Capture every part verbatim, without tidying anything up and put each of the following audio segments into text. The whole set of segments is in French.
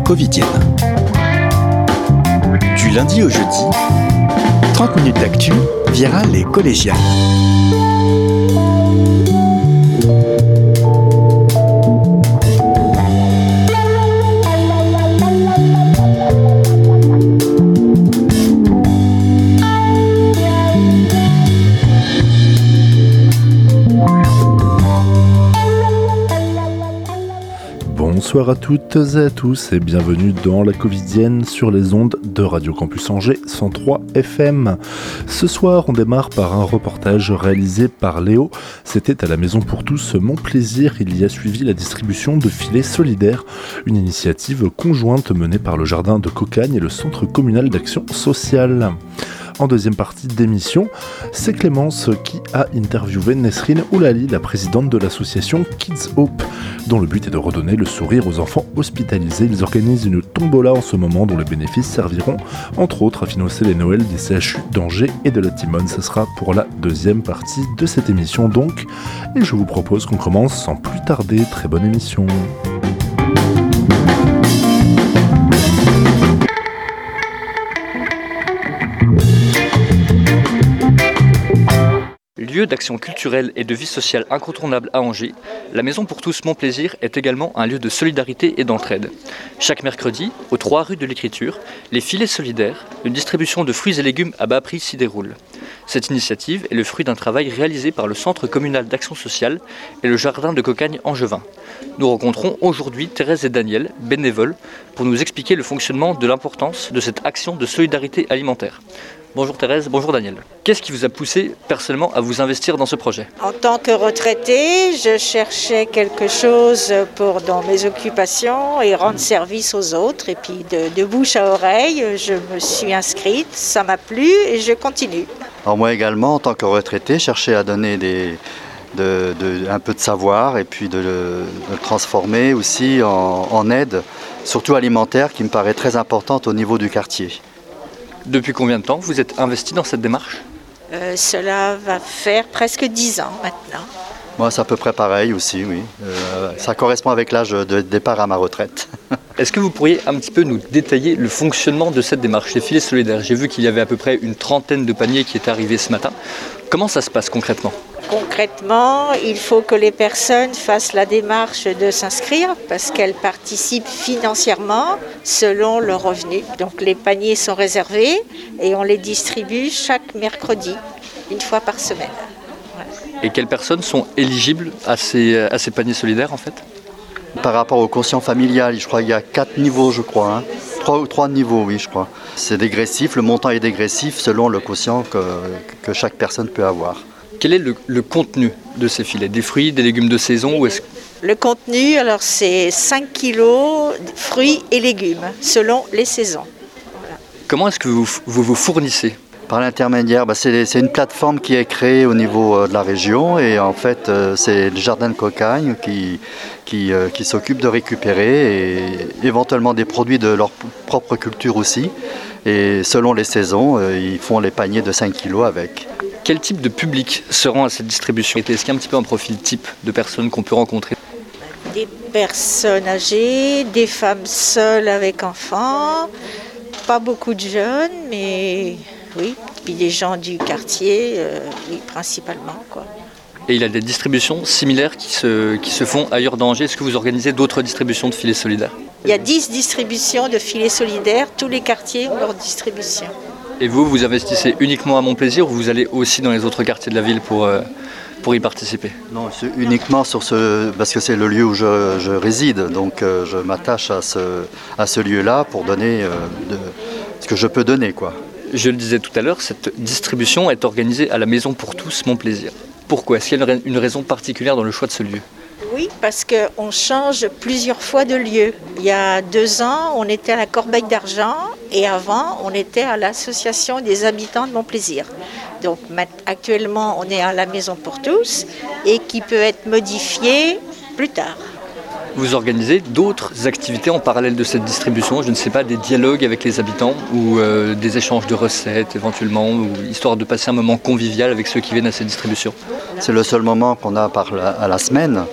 Covidienne. Du lundi au jeudi, trente minutes d'actu, virale et collégiale. Bonsoir à toutes et à tous et bienvenue dans la Covidienne sur les ondes de Radio Campus Angers cent trois F M. Ce soir, on démarre par un reportage réalisé par Léo. C'était à la Maison pour tous Montplaisir. Il y a suivi la distribution de filets solidaires, une initiative conjointe menée par le Jardin de Cocagne et le Centre communal d'action sociale. En deuxième partie d'émission, c'est Clémence qui a interviewé Nesrine Oulali, la présidente de l'association Kids Hope, dont le but est de redonner le sourire aux enfants hospitalisés. Ils organisent une tombola en ce moment dont les bénéfices serviront entre autres à financer les Noëls des C H U d'Angers et de la Timone. Ce sera pour la deuxième partie de cette émission donc, et je vous propose qu'on commence sans plus tarder. Très bonne émission. Lieu d'action culturelle et de vie sociale incontournable à Angers, la Maison pour tous Montplaisir est également un lieu de solidarité et d'entraide. Chaque mercredi, aux trois rues de l'Écriture, les filets solidaires, une distribution de fruits et légumes à bas prix s'y déroule. Cette initiative est le fruit d'un travail réalisé par le Centre communal d'action sociale et le Jardin de Cocagne angevin. Nous rencontrons aujourd'hui Thérèse et Daniel, bénévoles, pour nous expliquer le fonctionnement de l'importance de cette action de solidarité alimentaire. Bonjour Thérèse, bonjour Daniel. Qu'est-ce qui vous a poussé personnellement à vous investir dans ce projet ? En tant que retraitée, je cherchais quelque chose pour dans mes occupations et rendre service aux autres. Et puis de, de bouche à oreille, je me suis inscrite, ça m'a plu et je continue. Alors moi également, en tant que retraité, je cherchais à donner des, de, de, un peu de savoir et puis de le, de le transformer aussi en, en aide, surtout alimentaire, qui me paraît très importante au niveau du quartier. Depuis combien de temps vous êtes investi dans cette démarche ? euh, Cela va faire presque dix ans maintenant. Moi, c'est à peu près pareil aussi, oui. Euh, ça correspond avec l'âge de départ à ma retraite. Est-ce que vous pourriez un petit peu nous détailler le fonctionnement de cette démarche, les filets solidaires ? J'ai vu qu'il y avait à peu près une trentaine de paniers qui étaient arrivés ce matin. Comment ça se passe concrètement ? Concrètement, il faut que les personnes fassent la démarche de s'inscrire parce qu'elles participent financièrement selon leurs revenus. Donc les paniers sont réservés et on les distribue chaque mercredi, une fois par semaine. Ouais. Et quelles personnes sont éligibles à ces, à ces paniers solidaires en fait ? Par rapport au quotient familial, je crois qu'il y a quatre niveaux, je crois. Hein. Trois ou trois niveaux, oui, je crois. C'est dégressif, le montant est dégressif selon le quotient que, que chaque personne peut avoir. Quel est le, le contenu de ces filets ? Des fruits, des légumes de saison ou est-ce... Le contenu, alors c'est cinq kilos de fruits et légumes, selon les saisons. Voilà. Comment est-ce que vous vous, vous fournissez ? Par l'intermédiaire, bah c'est, c'est une plateforme qui est créée au niveau euh, de la région et en fait euh, c'est le Jardin de Cocagne qui, qui, euh, qui s'occupe de récupérer et éventuellement des produits de leur propre culture aussi. Et selon les saisons, euh, ils font les paniers de cinq kilos avec. Quel type de public seront à cette distribution ? Est-ce qu'il y a un petit peu un profil type de personnes qu'on peut rencontrer ? Des personnes âgées, des femmes seules avec enfants, pas beaucoup de jeunes, mais oui, puis des gens du quartier, euh, oui, principalement, quoi. Et il y a des distributions similaires qui se, qui se font ailleurs dans Angers. Est-ce que vous organisez d'autres distributions de filets solidaires ? Il y a dix distributions de filets solidaires, tous les quartiers ont leur distribution. Et vous, vous investissez uniquement à Montplaisir ou vous allez aussi dans les autres quartiers de la ville pour, euh, pour y participer ? Non, c'est uniquement sur ce, parce que c'est le lieu où je, je réside, donc euh, je m'attache à ce, à ce lieu-là pour donner euh, de, ce que je peux donner, quoi. Je le disais tout à l'heure, cette distribution est organisée à la Maison pour tous Montplaisir. Pourquoi ? Est-ce qu'il y a une raison particulière dans le choix de ce lieu ? Oui, parce qu'on change plusieurs fois de lieu. Il y a deux ans, on était à la Corbeille d'Argent et avant, on était à l'Association des habitants de Montplaisir. Donc actuellement, on est à la Maison pour tous et qui peut être modifiée plus tard. Vous organisez d'autres activités en parallèle de cette distribution, je ne sais pas, des dialogues avec les habitants ou euh, des échanges de recettes éventuellement, ou histoire de passer un moment convivial avec ceux qui viennent à cette distribution. C'est le seul moment qu'on a par la, à la semaine.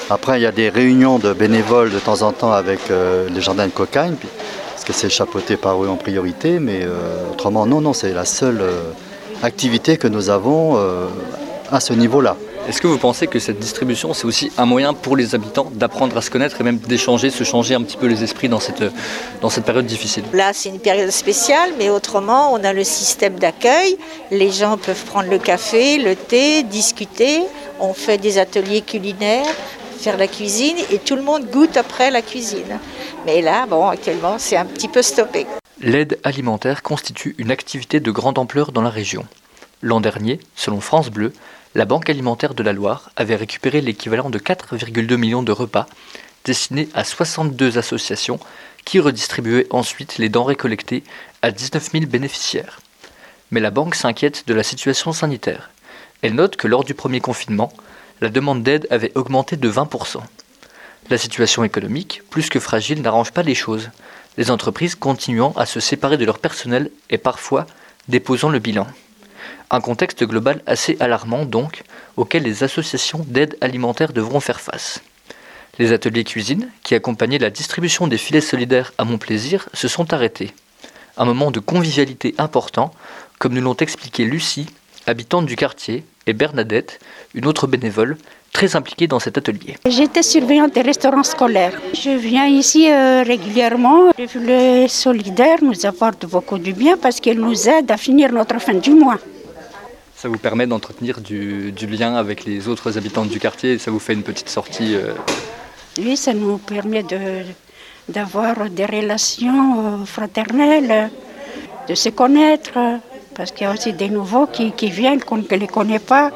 Après, il y a des réunions de bénévoles de temps en temps avec euh, les jardins de Cocagne, parce que c'est chapeauté par eux en priorité, mais euh, autrement, non, non, c'est la seule euh, activité que nous avons euh, à ce niveau-là. Est-ce que vous pensez que cette distribution, c'est aussi un moyen pour les habitants d'apprendre à se connaître et même d'échanger, se changer un petit peu les esprits dans cette, dans cette période difficile? Là, c'est une période spéciale, mais autrement, on a le système d'accueil. Les gens peuvent prendre le café, le thé, discuter. On fait des ateliers culinaires, faire la cuisine, et tout le monde goûte après la cuisine. Mais là, bon, actuellement, c'est un petit peu stoppé. L'aide alimentaire constitue une activité de grande ampleur dans la région. L'an dernier, selon France Bleu, la Banque alimentaire de la Loire avait récupéré l'équivalent de quatre virgule deux millions de repas destinés à soixante-deux associations qui redistribuaient ensuite les denrées collectées à dix-neuf mille bénéficiaires. Mais la banque s'inquiète de la situation sanitaire. Elle note que lors du premier confinement, la demande d'aide avait augmenté de vingt pour cent. La situation économique, plus que fragile, n'arrange pas les choses, les entreprises continuant à se séparer de leur personnel et parfois déposant le bilan. Un contexte global assez alarmant donc, auquel les associations d'aide alimentaire devront faire face. Les ateliers cuisine, qui accompagnaient la distribution des filets solidaires à Montplaisir, se sont arrêtés. Un moment de convivialité important, comme nous l'ont expliqué Lucie, habitante du quartier, et Bernadette, une autre bénévole, très impliquée dans cet atelier. J'étais surveillante des restaurants scolaires. Je viens ici euh, régulièrement. Les filets solidaires nous apportent beaucoup du bien parce qu'ils nous aident à finir notre fin du mois. Ça vous permet d'entretenir du, du lien avec les autres habitants du quartier et ça vous fait une petite sortie euh... Oui, ça nous permet de, d'avoir des relations fraternelles, de se connaître, parce qu'il y a aussi des nouveaux qui, qui viennent, qu'on ne les connaît pas.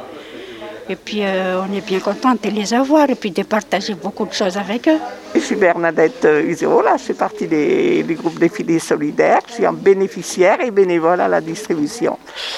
Et puis euh, on est bien content de les avoir et puis de partager beaucoup de choses avec eux. Je suis Bernadette Uséola, je fais partie des, du groupe des filets solidaires. Je suis en bénéficiaire et bénévole à la distribution.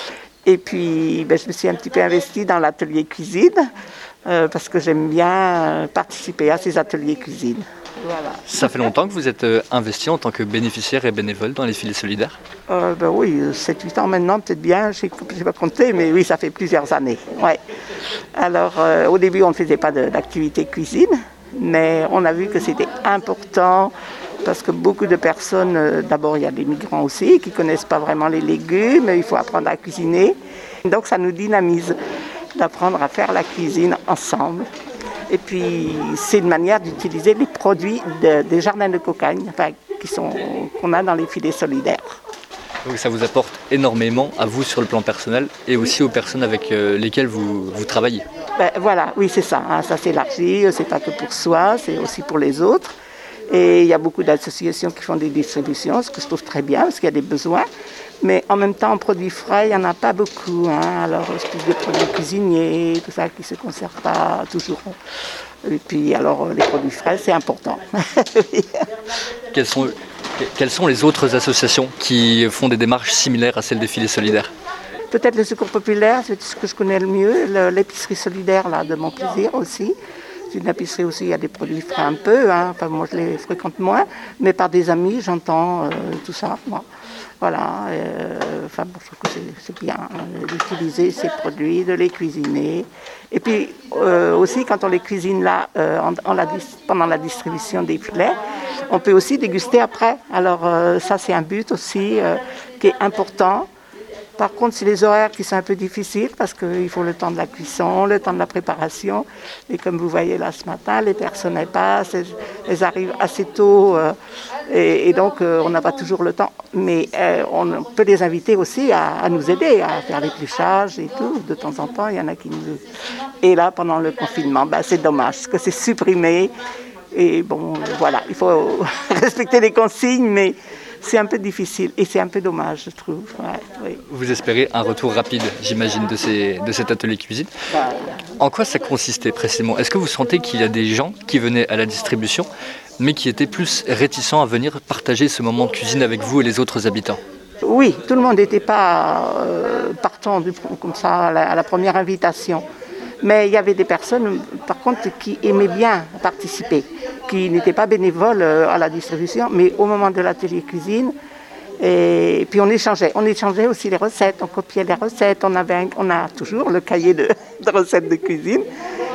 Et puis, ben, je me suis un petit peu investie dans l'atelier cuisine euh, parce que j'aime bien participer à ces ateliers cuisine. Voilà. Ça fait longtemps que vous êtes euh, investie en tant que bénéficiaire et bénévole dans les filets solidaires? euh, ben Oui, sept huit ans maintenant, peut-être bien, je n'ai pas compté, mais oui, ça fait plusieurs années. Ouais. Alors, euh, au début, on ne faisait pas de, d'activité cuisine, mais on a vu que c'était important. Parce que beaucoup de personnes, euh, d'abord il y a des migrants aussi qui ne connaissent pas vraiment les légumes, il faut apprendre à cuisiner. Donc ça nous dynamise d'apprendre à faire la cuisine ensemble. Et puis c'est une manière d'utiliser les produits de, des jardins de Cocagne, enfin, qui sont, qu'on a dans les filets solidaires. Donc ça vous apporte énormément à vous sur le plan personnel et aussi aux personnes avec euh, lesquelles vous, vous travaillez. Ben, voilà, oui c'est ça, hein, ça s'élargit, c'est pas que pour soi, c'est aussi pour les autres. Et il y a beaucoup d'associations qui font des distributions, ce que je trouve très bien, parce qu'il y a des besoins. Mais en même temps, en produits frais, il n'y en a pas beaucoup. Hein. Alors, c'est plus des produits cuisiniers, tout ça qui ne se conserve pas toujours. Et puis, alors, les produits frais, c'est important. Quelles sont, quelles sont les autres associations qui font des démarches similaires à celles des filets solidaires? Peut-être le Secours Populaire, c'est ce que je connais le mieux. Le, l'épicerie solidaire là, de Montplaisir aussi. Une épicerie aussi, il y a des produits frais un peu, hein. Enfin, moi je les fréquente moins, mais par des amis, j'entends euh, tout ça. Moi. Voilà, euh, enfin, bon, je trouve que c'est, c'est bien euh, d'utiliser ces produits, de les cuisiner. Et puis euh, aussi, quand on les cuisine là, euh, en, en la, pendant la distribution des filets, on peut aussi déguster après. Alors euh, ça, c'est un but aussi euh, qui est important. Par contre, c'est les horaires qui sont un peu difficiles parce qu'il faut le temps de la cuisson, le temps de la préparation. Et comme vous voyez là ce matin, les personnes elles passent, elles, elles arrivent assez tôt euh, et, et donc euh, on n'a pas toujours le temps. Mais euh, on peut les inviter aussi à, à nous aider, à faire l'épluchage et tout. De temps en temps, il y en a qui nous... Et là, pendant le confinement, ben, c'est dommage parce que c'est supprimé. Et bon, voilà, il faut respecter les consignes, mais... c'est un peu difficile et c'est un peu dommage, je trouve. Ouais, oui. Vous espérez un retour rapide, j'imagine, de, ces, de cet atelier cuisine. Voilà. En quoi ça consistait précisément? Est-ce que vous sentez qu'il y a des gens qui venaient à la distribution, mais qui étaient plus réticents à venir partager ce moment de cuisine avec vous et les autres habitants? Oui, tout le monde n'était pas euh, partant du, comme ça à la, à la première invitation. Mais il y avait des personnes, par contre, qui aimaient bien participer, qui n'étaient pas bénévoles à la distribution, mais au moment de l'atelier cuisine, et puis on échangeait. On échangeait aussi les recettes, on copiait les recettes, on, avait un, on a toujours le cahier de, de recettes de cuisine,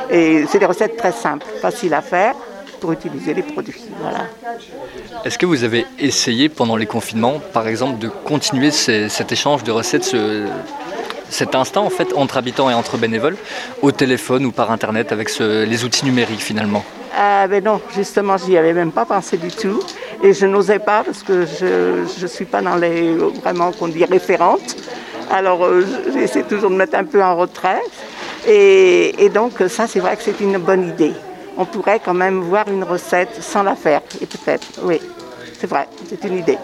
Et c'est des recettes très simples, faciles à faire pour utiliser les produits. Voilà. Est-ce que vous avez essayé pendant les confinements, par exemple, de continuer ces, cet échange de recettes, ce, cet instinct en fait entre habitants et entre bénévoles, au téléphone ou par internet avec ce, les outils numériques finalement? Ah ben non, justement, j'y avais même pas pensé du tout. Et je n'osais pas parce que je ne suis pas dans les, vraiment, qu'on dit, référentes. Alors, euh, j'essaie toujours de mettre un peu en retrait. Et, et donc, ça, c'est vrai que c'est une bonne idée. On pourrait quand même voir une recette sans la faire. Et peut-être, oui, c'est vrai, c'est une idée.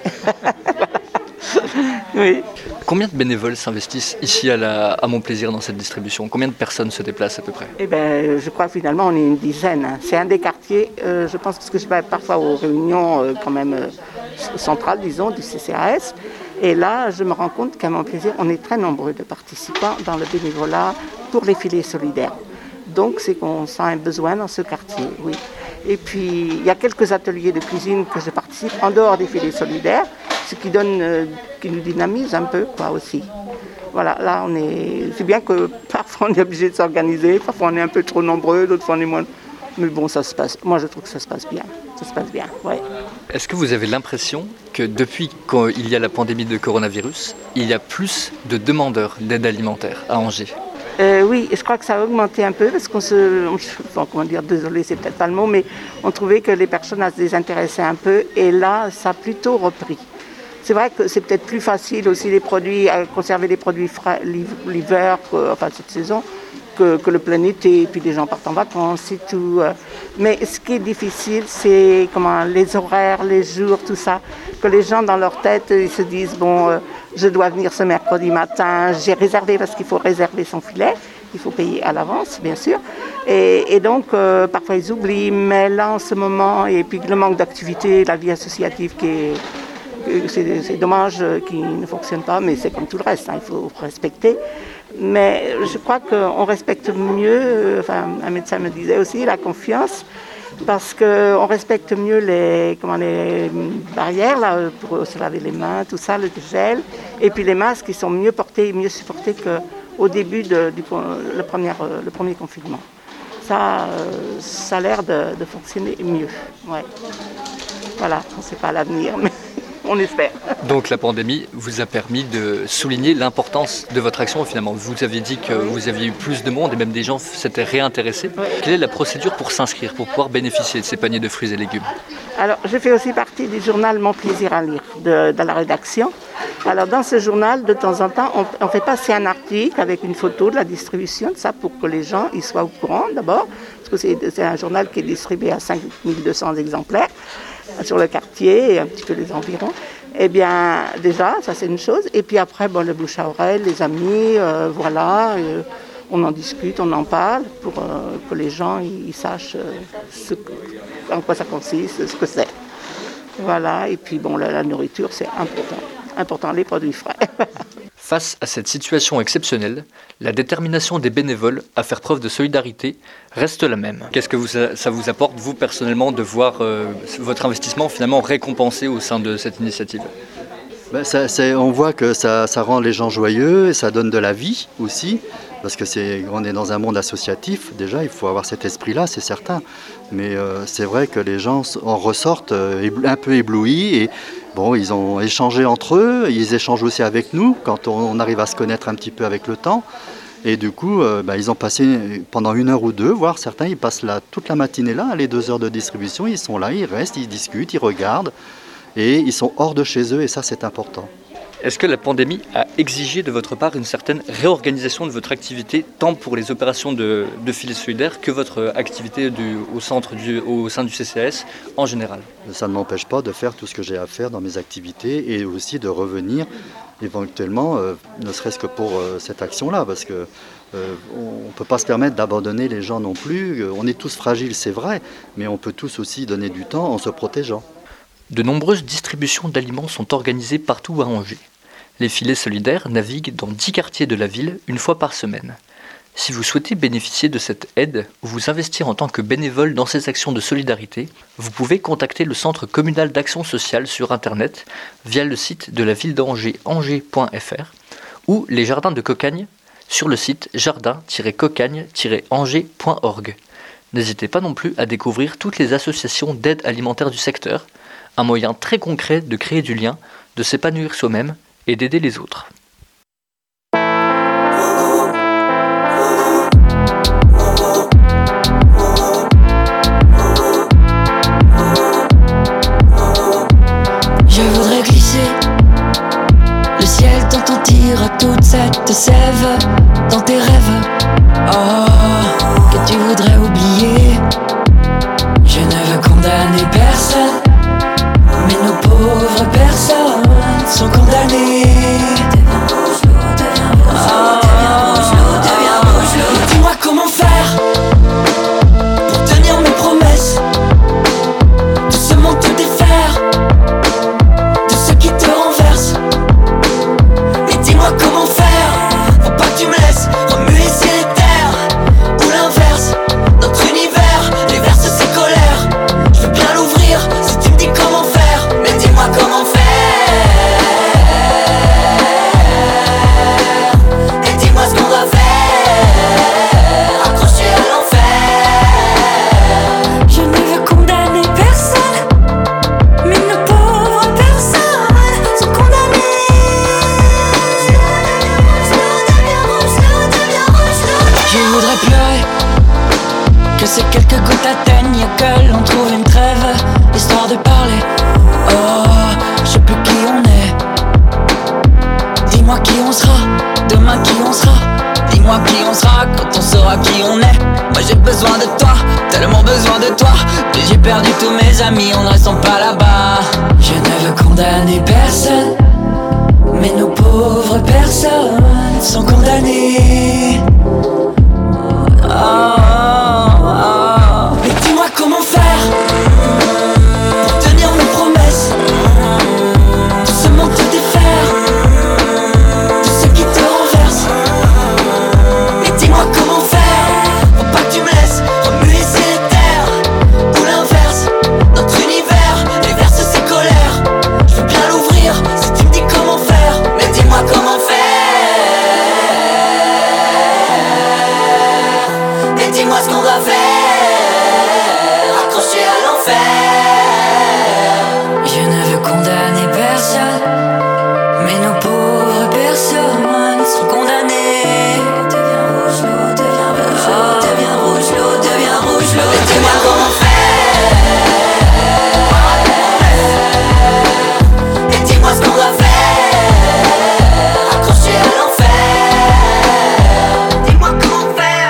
Oui. Combien de bénévoles s'investissent ici à, la, à Montplaisir dans cette distribution? Combien de personnes se déplacent à peu près? Eh bien, je crois que finalement, on est une dizaine. C'est un des quartiers, euh, je pense, parce que je vais parfois aux réunions euh, quand même euh, centrales, disons, du C C A S. Et là, je me rends compte qu'à Montplaisir, on est très nombreux de participants dans le bénévolat pour les filets solidaires. Donc, c'est qu'on sent un besoin dans ce quartier, oui. Et puis, il y a quelques ateliers de cuisine que je participe en dehors des filets solidaires, ce qui donne, euh, qui nous dynamise un peu, quoi, aussi. Voilà, là, on est... C'est bien que parfois, on est obligé de s'organiser, parfois, on est un peu trop nombreux, d'autres fois, on est moins... Mais bon, ça se passe... Moi, je trouve que ça se passe bien. Ça se passe bien, ouais. Est-ce que vous avez l'impression que depuis qu'il y a la pandémie de coronavirus, il y a plus de demandeurs d'aide alimentaire à Angers? Euh, oui, je crois que ça a augmenté un peu parce qu'on se... Bon, comment dire, désolé, c'est peut-être pas le mot, mais on trouvait que les personnes se désintéressaient un peu et là, ça a plutôt repris. C'est vrai que c'est peut-être plus facile aussi les produits, à conserver les produits frais l'hiver, enfin cette saison, que, que le plein été, et puis les gens partent en vacances et tout. Mais ce qui est difficile, c'est comment, les horaires, les jours, tout ça, que les gens dans leur tête, ils se disent, bon, euh, je dois venir ce mercredi matin, j'ai réservé parce qu'il faut réserver son filet, il faut payer à l'avance, bien sûr. Et, et donc, euh, parfois ils oublient, mais là, en ce moment, et puis le manque d'activité, la vie associative qui est... C'est, c'est dommage qu'il ne fonctionne pas, mais c'est comme tout le reste, hein, il faut respecter. Mais je crois qu'on respecte mieux, enfin, un médecin me disait aussi, la confiance, parce qu'on respecte mieux les, comment, les barrières là, pour se laver les mains, tout ça, le gel, et puis les masques qui sont mieux portés et mieux supportés qu'au début de, du le premier, le premier confinement. Ça, ça a l'air de, de fonctionner mieux. Ouais. Voilà, on ne sait pas l'avenir, mais... On espère. Donc la pandémie vous a permis de souligner l'importance de votre action finalement. Vous avez dit que vous aviez eu plus de monde et même des gens s'étaient réintéressés. Oui. Quelle est la procédure pour s'inscrire, pour pouvoir bénéficier de ces paniers de fruits et légumes? Alors je fais aussi partie du journal Mon Plaisir à lire de, de la rédaction. Alors dans ce journal, de temps en temps, on, on fait passer un article avec une photo de la distribution de ça pour que les gens y soient au courant d'abord. Parce que c'est, c'est un journal qui est distribué à cinq mille deux cents exemplaires sur le quartier et un petit peu les environs. Eh bien, déjà, ça c'est une chose. Et puis après, bon, le bouche à oreille, les amis, euh, voilà, euh, on en discute, on en parle pour euh, que les gens ils, ils sachent euh, ce que, en quoi ça consiste, ce que c'est. Voilà, et puis bon, la, la nourriture, c'est important. Important, les produits frais. Face à cette situation exceptionnelle, la détermination des bénévoles à faire preuve de solidarité reste la même. Qu'est-ce que vous, ça vous apporte, vous, personnellement, de voir euh, votre investissement finalement récompensé au sein de cette initiative? Ben, ça, c'est, on voit que ça, ça rend les gens joyeux et ça donne de la vie aussi, parce que c'est, on est dans un monde associatif, déjà il faut avoir cet esprit-là, c'est certain. Mais euh, c'est vrai que les gens en ressortent euh, un peu éblouis et bon, ils ont échangé entre eux, ils échangent aussi avec nous quand on, on arrive à se connaître un petit peu avec le temps. Et du coup, euh, ben, ils ont passé pendant une heure ou deux, voire certains, ils passent là, toute la matinée là, les deux heures de distribution, ils sont là, ils restent, ils discutent, ils regardent. Et ils sont hors de chez eux et ça c'est important. Est-ce que la pandémie a exigé de votre part une certaine réorganisation de votre activité, tant pour les opérations de, de filets solidaires que votre activité du, au, centre du, au sein du C C A S en général? Ça ne m'empêche pas de faire tout ce que j'ai à faire dans mes activités et aussi de revenir éventuellement, euh, ne serait-ce que pour euh, cette action-là, parce que euh, on ne peut pas se permettre d'abandonner les gens non plus. On est tous fragiles, c'est vrai, mais on peut tous aussi donner du temps en se protégeant. De nombreuses distributions d'aliments sont organisées partout à Angers. Les filets solidaires naviguent dans dix quartiers de la ville une fois par semaine. Si vous souhaitez bénéficier de cette aide ou vous investir en tant que bénévole dans ces actions de solidarité, vous pouvez contacter le Centre communal d'action sociale sur Internet via le site de la ville d'Angers, angers point f r, ou les Jardins de Cocagne sur le site jardin tiret cocagne tiret angers point org. N'hésitez pas non plus à découvrir toutes les associations d'aide alimentaire du secteur, un moyen très concret de créer du lien, de s'épanouir soi-même et d'aider les autres. Je voudrais glisser le ciel dans ton tir à toute cette sève dans tes rêves. Oh, que tu voudrais oublier. Je ne veux condamner personne, mais nos pauvres personnes sont condamnées. Oh, dis-moi comment faire pour tenir mes promesses, de ce monde te défaire, de ceux qui te renversent. Et dis-moi comment faire pour pas que tu me laisses remuer ciel et terre, ou l'inverse, notre univers déverse ses colères. Je veux bien l'ouvrir si tu me dis comment faire, mais dis-moi comment faire. Et dis-moi ce qu'on doit faire, accroché à l'enfer. Je ne veux condamner personne, mais nos pauvres personnes sont condamnées. Je voudrais pleurer, que ces quelques gouttes atteignent, que l'on trouve une trêve, histoire de parler. Oh, je sais plus qui on est. Dis-moi qui on sera, demain qui on sera. Dis-moi qui on sera quand on saura qui on est. Moi j'ai besoin de toi, tellement besoin de toi, mais j'ai perdu tous mes amis en ne restant pas là-bas. Je ne veux condamner personne, mais nos pauvres personnes sont condamnées. Oh, oh, oh. Mais dis-moi comment faire pour tenir mes promesses, de ce monde te défaire, de ceux qui te renversent. Et dis-moi comment faire pour pas que tu me laisses remuer ciel et terre, ou l'inverse, notre univers déverse ses colères. Je veux bien l'ouvrir si tu me dis comment faire, mais dis-moi comment faire. Et dis-moi ce qu'on doit faire, accroché à l'enfer. Je ne veux condamner personne, mais nos pauvres personnes sont condamnées. L'eau devient rouge, l'eau devient rouge, l'eau devient rouge, l'eau devient rouge, l'eau. Mais dis-moi comment faire. Et dis-moi ce qu'on doit faire, accroché à l'enfer. Dis-moi comment faire.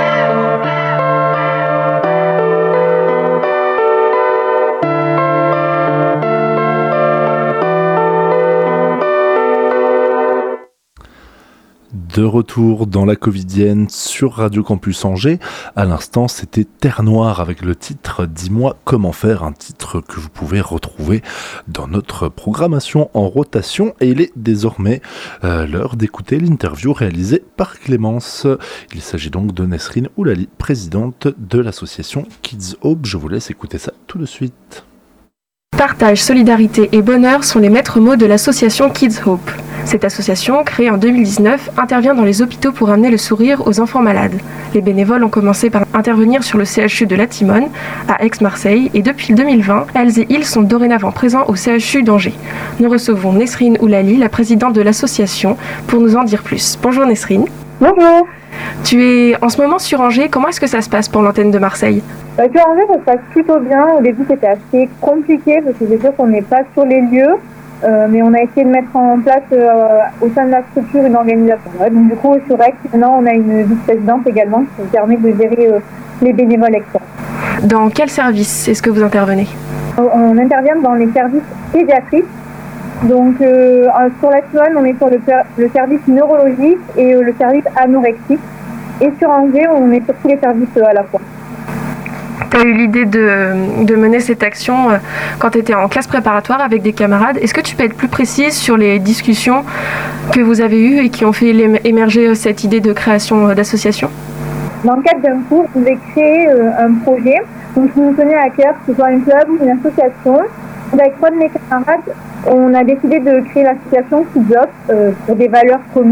De retour dans la Covidienne sur Radio Campus Angers. À l'instant, c'était Terre Noire avec le titre « Dis-moi comment faire », un titre que vous pouvez retrouver dans notre programmation en rotation. Et il est désormais euh, l'heure d'écouter l'interview réalisée par Clémence. Il s'agit donc de Nesrine Oulali, présidente de l'association Kids Hope. Je vous laisse écouter ça tout de suite. Partage, solidarité et bonheur sont les maîtres mots de l'association Kids Hope. Cette association, créée en deux mille dix-neuf, intervient dans les hôpitaux pour amener le sourire aux enfants malades. Les bénévoles ont commencé par intervenir sur le C H U de La Timone, à Aix-Marseille, et depuis deux mille vingt, elles et ils sont dorénavant présents au C H U d'Angers. Nous recevons Nesrine Oulali, la présidente de l'association, pour nous en dire plus. Bonjour Nesrine. Bonjour. Tu es en ce moment sur Angers, comment est-ce que ça se passe pour l'antenne de Marseille ? Bah, sur Angers, ça se passe plutôt bien. Au début, c'était assez compliqué parce que c'est sûr qu'on n'est pas sur les lieux. Euh, mais on a essayé de mettre en place euh, au sein de la structure une organisation. Ouais, donc du coup, sur Aix, maintenant, on a une vice-présidente également qui permet de gérer euh, les bénévoles externes. Dans quel service est-ce que vous intervenez ? On, on intervient dans les services pédiatriques. Donc euh, sur la Timone, on est sur le, le service neurologique et euh, le service anorexique. Et sur Angers, on est sur tous les services euh, à la fois. Tu as eu l'idée de, de mener cette action euh, quand tu étais en classe préparatoire avec des camarades. Est-ce que tu peux être plus précise sur les discussions que vous avez eues et qui ont fait émerger cette idée de création euh, d'association ? Dans le cadre d'un cours, je voulais créer euh, un projet donc, qui nous tenait à cœur, que ce soit un club ou une association. Avec trois de mes camarades, on a décidé de créer l'association Kids Hope euh, pour des valeurs communes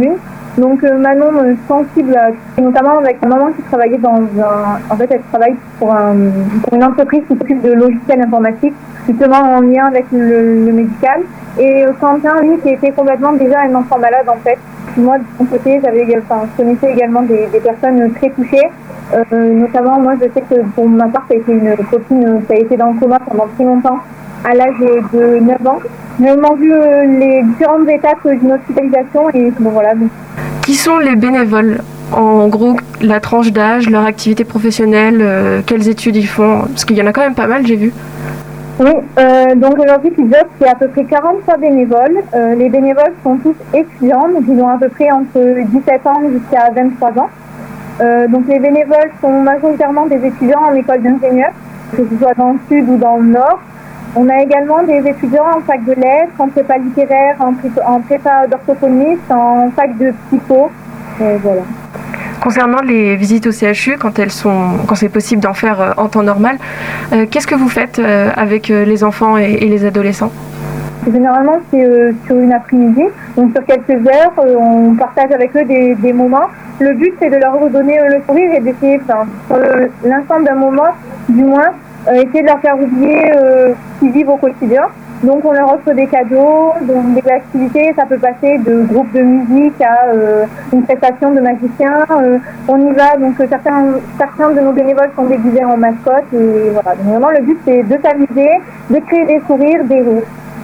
Donc euh, Manon, euh, sensible, à, notamment avec ma maman qui travaillait dans un... En fait, elle travaille pour, un, pour une entreprise qui s'occupe de logiciels informatiques, justement en lien avec le, le médical. Et euh, Quentin, lui, qui était complètement déjà un enfant malade, en fait. Moi, de mon côté, j'avais, enfin, je connaissais également des, des personnes très touchées. Euh, notamment, moi, je sais que pour ma part, ça a été une copine qui a été dans le coma pendant très longtemps, à l'âge de neuf ans. J'ai vraiment vu euh, les différentes étapes d'une hospitalisation et bon, voilà. Qui sont les bénévoles? En gros, la tranche d'âge, leur activité professionnelle, euh, quelles études ils font? Parce qu'il y en a quand même pas mal, j'ai vu. Oui, euh, donc aujourd'hui, Kids Up, c'est à peu près quarante-trois bénévoles. Euh, les bénévoles sont tous étudiants, donc ils ont à peu près entre dix-sept ans jusqu'à vingt-trois ans. Euh, donc les bénévoles sont majoritairement des étudiants en école d'ingénieur, que ce soit dans le sud ou dans le nord. On a également des étudiants en fac de lettres, en prépa littéraire, en prépa, en prépa d'orthophoniste, en fac de psycho. Et voilà. Concernant les visites au C H U, quand elles sont, quand c'est possible d'en faire euh, en temps normal, euh, qu'est-ce que vous faites euh, avec euh, les enfants et, et les adolescents? Généralement, c'est euh, sur une après-midi, donc sur quelques heures, euh, on partage avec eux des, des moments. Le but, c'est de leur redonner euh, le sourire et d'essayer, enfin, sur le, l'instant d'un moment, du moins, euh, essayer de leur faire oublier euh, ce qu'ils vivent au quotidien. Donc on leur offre des cadeaux, donc des activités, ça peut passer de groupes de musique à euh, une prestation de magicien. Euh, on y va, donc certains, certains de nos bénévoles sont déguisés en mascotte et voilà. Donc vraiment le but c'est de s'amuser, de créer des sourires, des rires.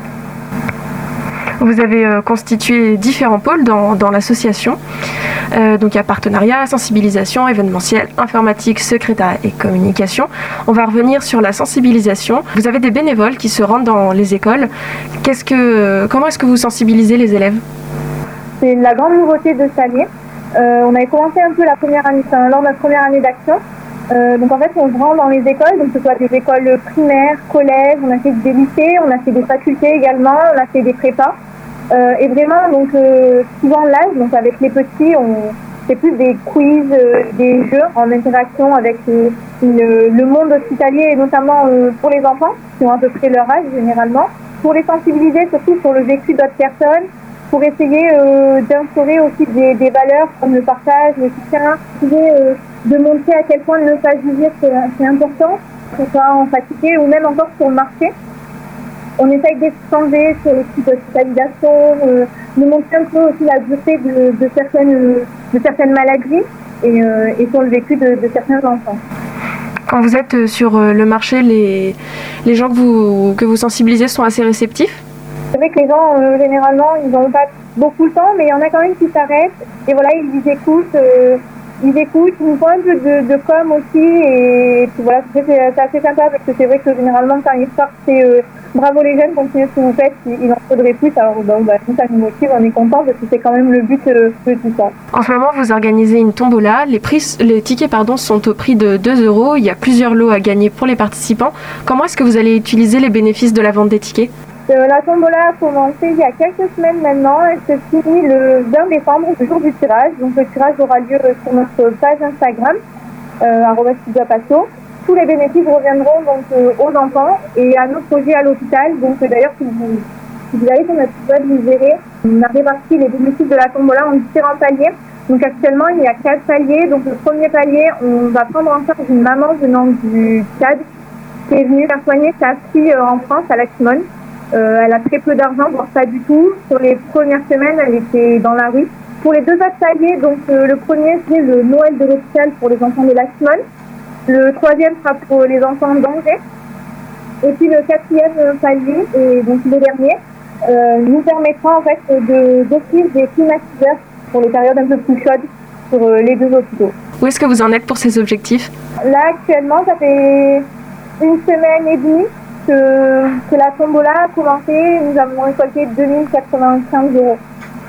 Vous avez euh, constitué différents pôles dans, dans l'association. Euh, donc il y a partenariat, sensibilisation, événementiel, informatique, secrétariat et communication. On va revenir sur la sensibilisation. Vous avez des bénévoles qui se rendent dans les écoles. Qu'est-ce que, comment est-ce que vous sensibilisez les élèves? C'est la grande nouveauté de cette année. Euh, on avait commencé un peu la première année, enfin, lors de notre première année d'action. Euh, donc en fait on se rend dans les écoles, donc que ce soit des écoles primaires, collèges, on a fait des lycées, on a fait des facultés également, on a fait des prépas. Euh, et vraiment donc euh, suivant l'âge, donc avec les petits, on fait plus des quiz, euh, des jeux en interaction avec euh, une, le monde hospitalier et notamment euh, pour les enfants qui ont à peu près leur âge généralement, pour les sensibiliser surtout sur le vécu d'autres personnes, pour essayer euh, d'instaurer aussi des, des valeurs comme le partage, le soutien, euh, de montrer à quel point ne pas juger c'est, c'est important, que ce soit en faculté ou même encore sur le marché. On essaye d'échanger sur les types d'hospitalisation, euh, de montrer un peu aussi la dureté de, de, certaines, de certaines maladies et, euh, et sur le vécu de, de certains enfants. Quand vous êtes sur le marché, les, les gens que vous, que vous sensibilisez sont assez réceptifs? C'est vrai que les gens, euh, généralement, ils n'ont pas beaucoup de temps, mais il y en a quand même qui s'arrêtent. Et voilà, ils, ils écoutent, euh, ils écoutent, ils nous font un peu de, de com aussi. Et puis voilà, c'est, c'est assez sympa parce que c'est vrai que généralement, quand ils sortent, c'est euh, bravo les jeunes, continuez ce que vous faites, il, il en faudrait plus. Alors, bon, bah, nous, ça nous motive, on est contents parce que c'est quand même le but euh, de tout ça. En ce moment, vous organisez une tombola. Les, prix, les tickets pardon, sont au prix de deux euros. Il y a plusieurs lots à gagner pour les participants. Comment est-ce que vous allez utiliser les bénéfices de la vente des tickets? Euh, la tombola a commencé il y a quelques semaines maintenant. Elle se finit le vingt décembre, le jour du tirage. Donc le tirage aura lieu sur notre page Instagram, euh, arobase Passo. Tous les bénéfices reviendront donc euh, aux enfants et à nos projets à l'hôpital. Donc euh, d'ailleurs, si vous, si vous allez sur notre web, vous verrez, on a réparti les bénéfices de la tombola en différents paliers. Donc actuellement, il y a quatre paliers. Donc le premier palier, on va prendre en charge une maman venant du Tchad qui est venue faire soigner sa fille euh, en France, à Laxmon. Euh, elle a très peu d'argent, voire pas du tout. Sur les premières semaines, elle était dans la rue. Pour les deux autres paliers, donc euh, le premier c'est le Noël de l'hôpital pour les enfants de Laxmon. Le troisième sera pour les enfants d'Angers. Et puis le quatrième palier, et donc le dernier, euh, nous permettra en fait de, d'offrir des climatiseurs pour les périodes un peu plus chaudes sur euh, les deux hôpitaux. Où est-ce que vous en êtes pour ces objectifs? Là actuellement, ça fait une semaine et demie que, que la tombola a commencé. Nous avons récolté deux mille quatre-vingt-quinze euros.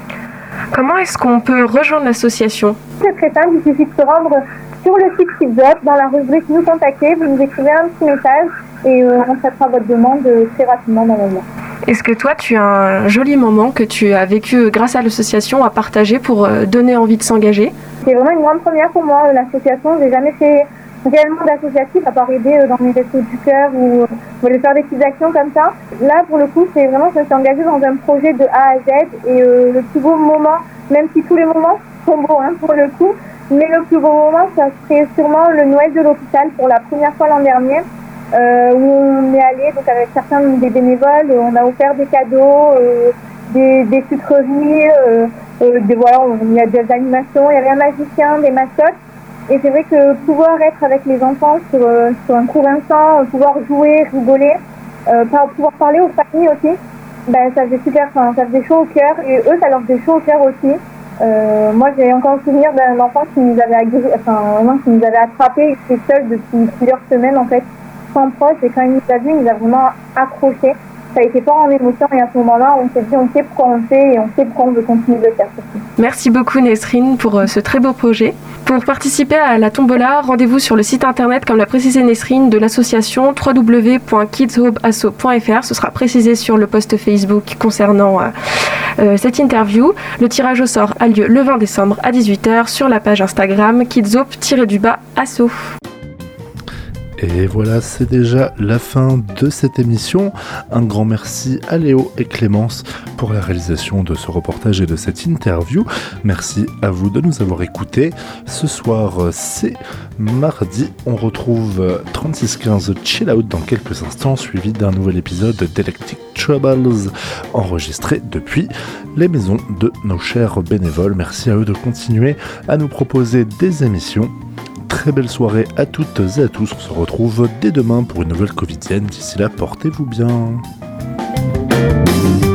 Comment est-ce qu'on peut rejoindre l'association? C'est très simple, il suffit de se rendre sur le site Kids Up, dans la rubrique Nous contacter, vous nous écrivez un petit message et euh, on traitera votre demande très rapidement dans le moment. Est-ce que toi, tu as un joli moment que tu as vécu grâce à l'association à partager pour euh, donner envie de s'engager? C'est vraiment une grande première pour moi, l'association. J'ai jamais fait réellement d'associatif à part aider dans mes restos du cœur ou euh, faire des petites actions comme ça. Là, pour le coup, c'est vraiment, je me suis engagée dans un projet de A à Z et euh, le plus beau moment même si tous les moments sont beaux hein, pour le coup. Mais le plus beau moment, ça serait sûrement le Noël de l'hôpital pour la première fois l'an dernier, euh, où on est allé donc avec certains des bénévoles, on a offert des cadeaux, euh, des, des sucreries, euh, euh, des, voilà, il y a des animations, il y avait un magicien, des mascottes. Et c'est vrai que pouvoir être avec les enfants sur, euh, sur un court instant, pouvoir jouer, rigoler, euh, pouvoir parler aux familles aussi, ben, ça faisait super, enfin, ça faisait chaud au cœur. Et eux, ça leur faisait chaud au cœur aussi. Euh, moi, j'ai encore le souvenir d'un enfant qui nous avait agré... enfin, un qui nous avait attrapé, il était seul depuis plusieurs semaines en fait, sans proche. Et quand il nous a vu, il nous a vraiment accroché. Ça a été fort en émotion et à ce moment-là, on s'est dit, on sait pourquoi on le fait et on sait pourquoi on veut continuer de le faire. Merci beaucoup Nesrine pour ce très beau projet. Pour participer à la tombola, rendez-vous sur le site internet, comme l'a précisé Nesrine, de l'association w w w point kids hope asso point f r. Ce sera précisé sur le post Facebook concernant euh, euh, cette interview. Le tirage au sort a lieu le vingt décembre à dix-huit heures sur la page Instagram kidshope-asso. Et voilà, c'est déjà la fin de cette émission. Un grand merci à Léo et Clémence pour la réalisation de ce reportage et de cette interview. Merci à vous de nous avoir écoutés. Ce soir, c'est mardi. On retrouve trente-six quinze Chill Out dans quelques instants, suivi d'un nouvel épisode d'Electric Troubles, enregistré depuis les maisons de nos chers bénévoles. Merci à eux de continuer à nous proposer des émissions. Très belle soirée à toutes et à tous. On se retrouve dès demain pour une nouvelle Covidienne. D'ici là, portez-vous bien.